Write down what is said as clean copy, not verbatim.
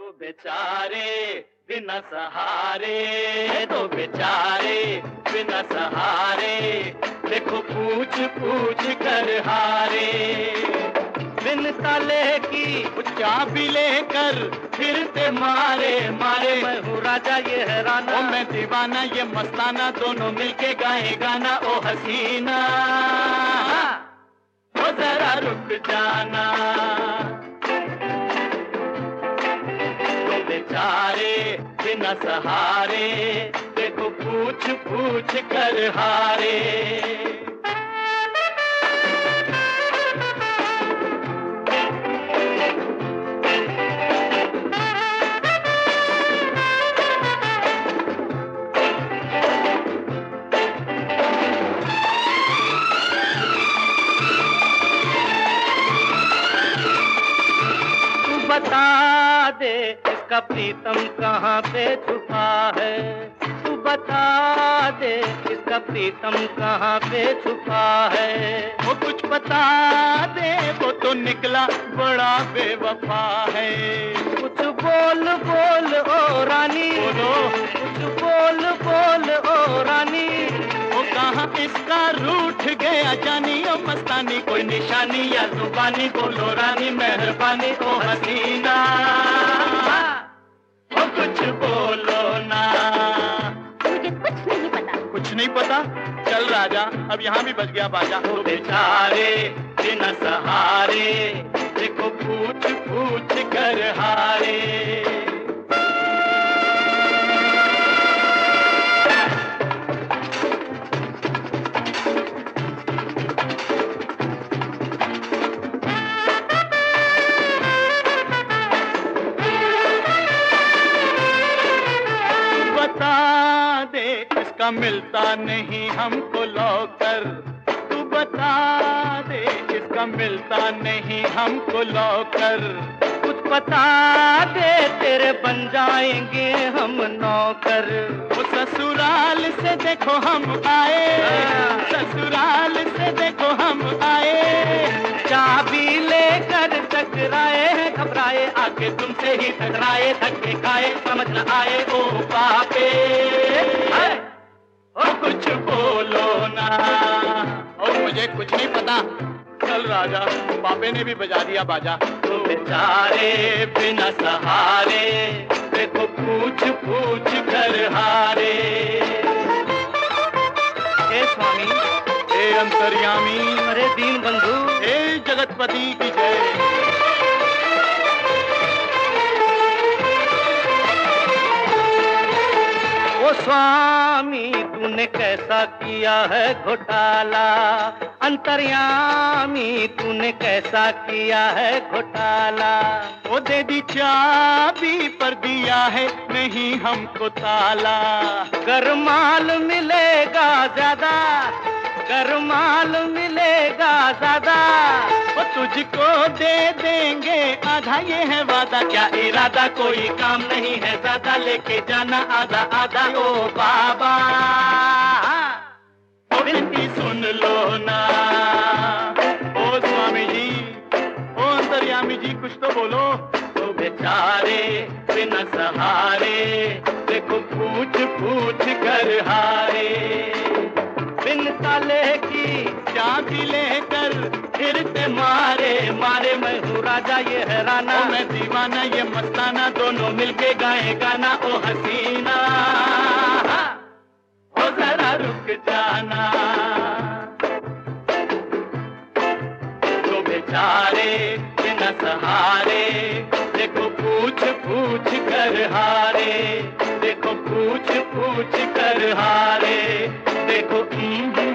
दो बेचारे बिना सहारे, दो बेचारे बिना सहारे, देखो पूछ पूछ कर हारे। बिन ताले की चाबी लेकर फिरते मारे मारे, मैं हूँ राजा ये है राना, ओ मैं दीवाना ये मस्ताना, दोनों मिलके गाए गाना। ओ हसीना ओ जरा रुक जाना, दो बेचारे बिना सहारे, देखो पूछ पूछ कर हारे। बता दे इसका प्रीतम कहाँ पे छुपा है, तू बता दे इसका प्रीतम कहाँ पे छुपा है। वो कुछ बता दे वो तो निकला बड़ा बेवफा है। कुछ बोल बोल ओ रानी, बोलो कुछ बोल बोल ओ रानी, वो कहाँ इसका रूठ गया जानी। ओ मस्तानी कोई निशानी या जुबानी, बोलो रानी मेहरबानी। ओ हसीना ओ कुछ बोलो ना, मुझे कुछ नहीं पता। कुछ नहीं पता? चल राजा अब यहाँ भी बज गया बाजा। ओ बेचारे बिना सहारे, देखो पूछ पूछ कर हारे। बता दे इसका मिलता नहीं हमको लौकर, तू बता दे इसका मिलता नहीं हमको लौकर। कुछ बता दे तेरे बन जाएंगे हम नौकर। वो ससुराल से देखो हम आए, ससुराल से देखो हम आए, चाबी लेकर टकराए हैं घबराए, आके तुमसे ही टकराए, धक्के खाए समझ न आए। ओ पापे ओ कुछ बोलो ना, और मुझे कुछ नहीं पता। चल राजा पापे ने भी बजा दिया बाजा। तो बेचारे बिना सहारे, देखो पूछ पूछ कर हारे। हे स्वामी, हे अंतर्यामी, अरे दीन बंधु, हे जगतपति की जय। ओ स्वामी तूने कैसा किया है घोटाला, अंतर्यामी तूने कैसा किया है घोटाला। वो दे दी चाबी पर दिया है नहीं हमको ताला। गर माल मिलेगा ज्यादा, गर माल मिलेगा ज्यादा, वो तुझको दे देंगे आधा ये है वादा। क्या इरादा कोई काम नहीं है ज्यादा, लेके जाना आधा आधा। ओ बाबा ओ विनती सुन लो ना, ओ स्वामी जी, ओ अंतर्यामी जी कुछ तो बोलो। तो बेचारे बिना सहारे, देखो पूछ पूछ कर हारे। बिन ताले की चाबी लेकर फिरते मारे मारे, मैं हूँ राजा ये है राना, ओ मैं दीवाना ये मस्ताना, दोनों मिलके गाए गाना। ओ हसीना ओ जरा रुक जाना, तो बेचारे बिना सहारे, देखो पूछ पूछ कर हारे, देखो पूछ पूछ कर हारे, देखो